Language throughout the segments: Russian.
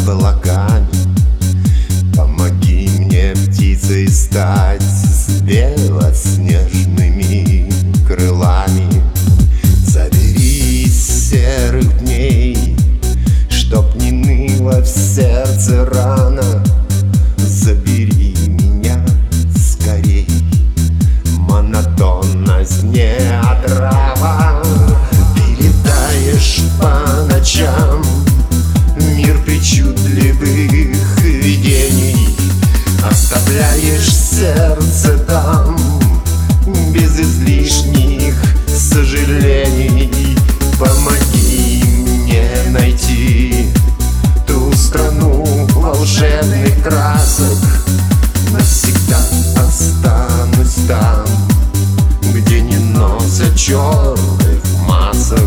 облаками. Помоги мне птицей стать с белоснежными крылами. Забери из серых дней, чтоб не ныло в сердце рана. Забери меня скорей, монотонность не отрава. Ты летаешь по ночам, мир причудливых видений. Оставляешь сердце там, без излишних сожалений. Помоги мне найти ту страну волшебных красок. Навсегда останусь там, где не носят черных масок.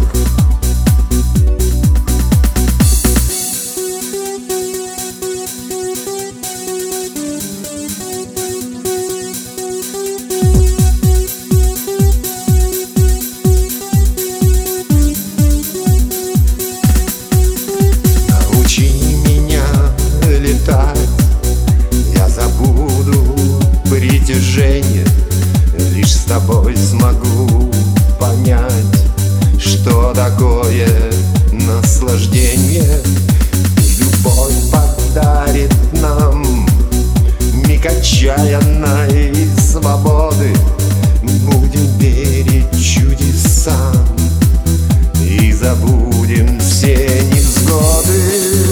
Я забуду притяжение, лишь с тобой смогу понять, что такое наслаждение. Любовь подарит нам миг отчаянной свободы. Будем верить чудесам и забудем все невзгоды.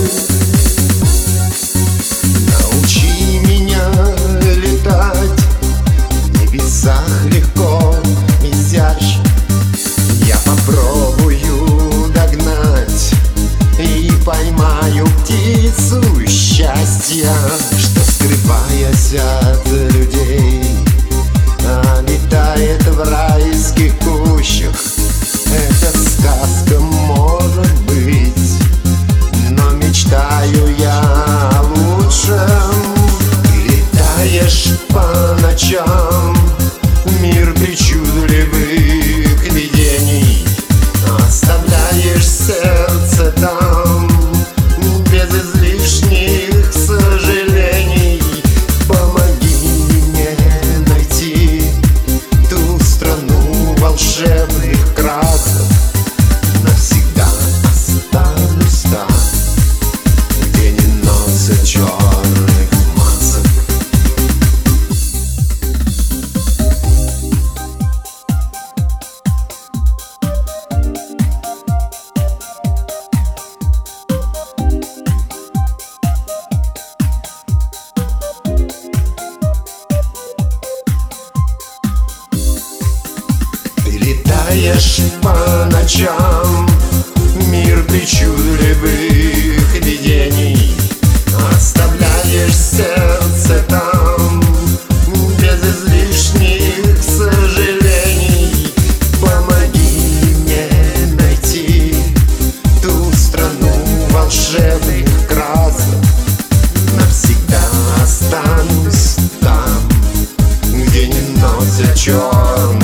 Легко, изящно я попробую догнать и поймаю птицу счастья, что, скрываясь от людей, летает в райских кущах. Это сказка, может быть, но мечтаю я о лучшем. Ты летаешь по ночам, мир причудливых видений. Оставляешь сердце там, без излишних сожалений. Помоги мне найти ту страну волшебных красок. Навсегда останусь там, где не носят черных масок. Летаешь по ночам, мир причудливых видений. Оставляешь сердце там, без излишних сожалений. Помоги мне найти ту страну волшебных красок. Навсегда останусь там, где не носят черных